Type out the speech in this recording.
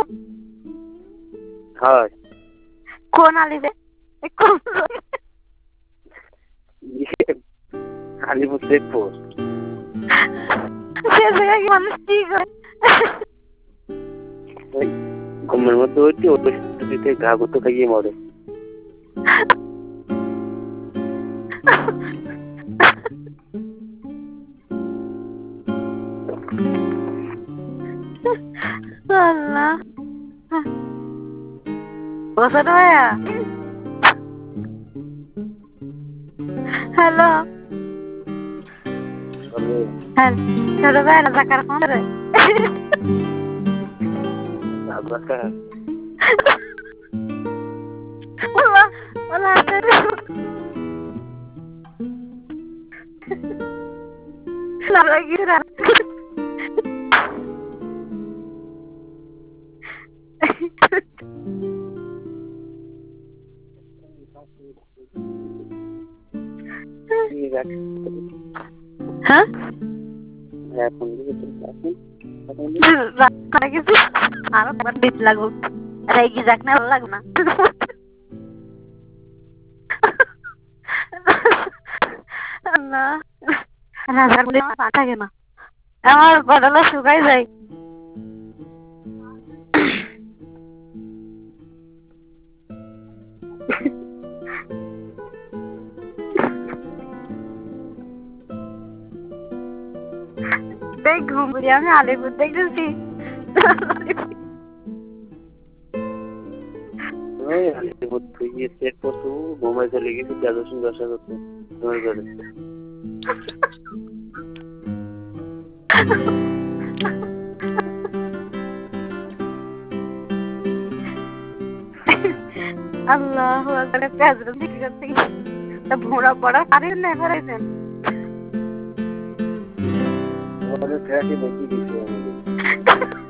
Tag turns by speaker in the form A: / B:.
A: হয়
B: কোন আলিতে কোন
A: আলিপুর চেকপোস্ট
B: সে জায়গায় কি মানুষ কি করে
A: ওই ঘুমের মধ্যে ওইটি ওইতে গা করতে থাকিয়ে মরে
B: আল্লাহ ছোট ভাইয়া হ্যালো হ্যাঁ ছোট ভাইয়া রাজাকার কোন রে
A: রাজাকার
B: ওলা ওলা lagi hah? Lagi sih, aku berdiri lagu, lagi zakna lagu na. Allah, rasa boleh apa gimana? Emang padahal suka sih. Dek ঘুমবুড়িয়া আমি আলিপুর দেখতেছি
A: ওই আলিপুর থেকে সেট করতে ঘুমাই চলে গেছি গ্রাজুয়েশন দশা করতে ঘুমাই চলে
B: আল্লাহু আকবার প্রেজেন্ট দিকে করতে তা ভোড়া পড়া কারেন না করাইছেন
A: আমাদের ফ্ল্যাটে বেশি দিচ্ছে আমাদের